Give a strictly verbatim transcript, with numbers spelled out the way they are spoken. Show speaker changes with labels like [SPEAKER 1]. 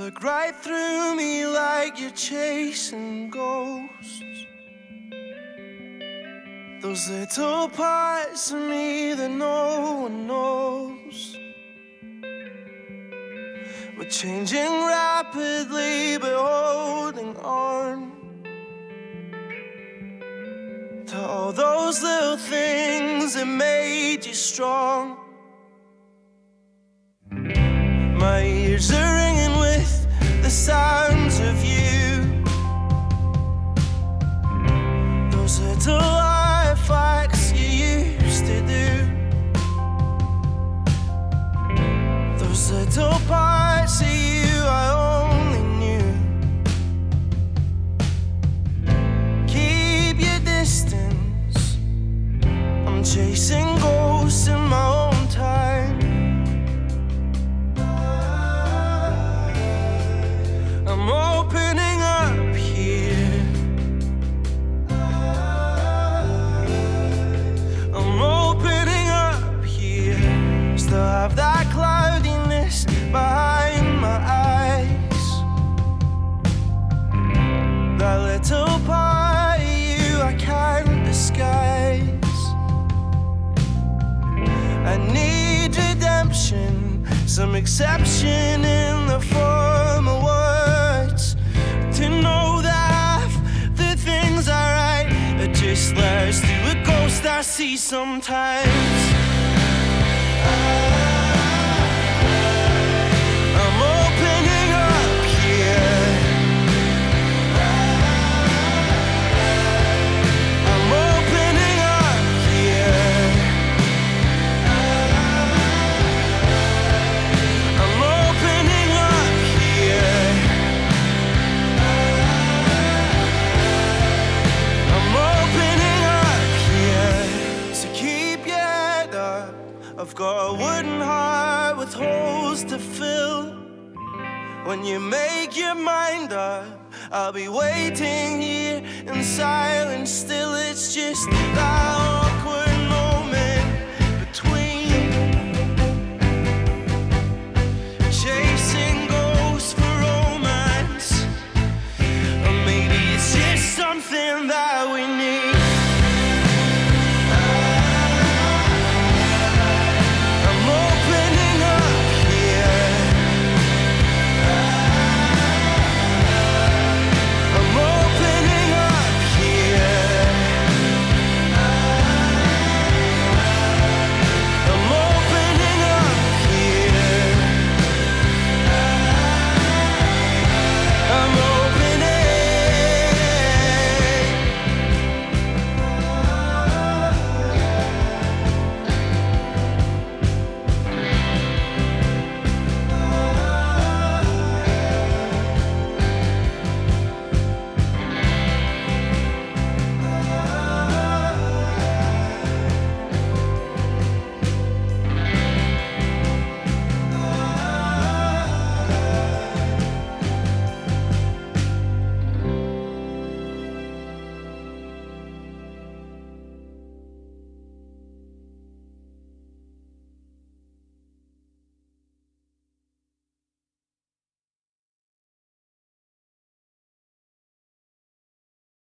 [SPEAKER 1] look right through me like you're chasing ghosts. Those little parts of me that no one knows. We're changing rapidly but holding on to all those little things that made you strong. My ears are ringing with the sounds of you. Those little artifacts you used to do. Those little parts of you I only knew. Keep your distance. I'm chasing ghosts in my own time. I'm opening up here. I'm opening up here. Still have that cloudiness behind my eyes. That little part of you I can't disguise. I need redemption, some exception in the form of words, to know that half the things I write are just letters to a ghost I see sometimes. I'm opening up here. I'm opening up here. I'm opening up here. I'm opening up here. So keep your head up. I've got a wooden heart with holes to fill. When you make your mind up, I'll be waiting here in silence. Still, it's just that awkward.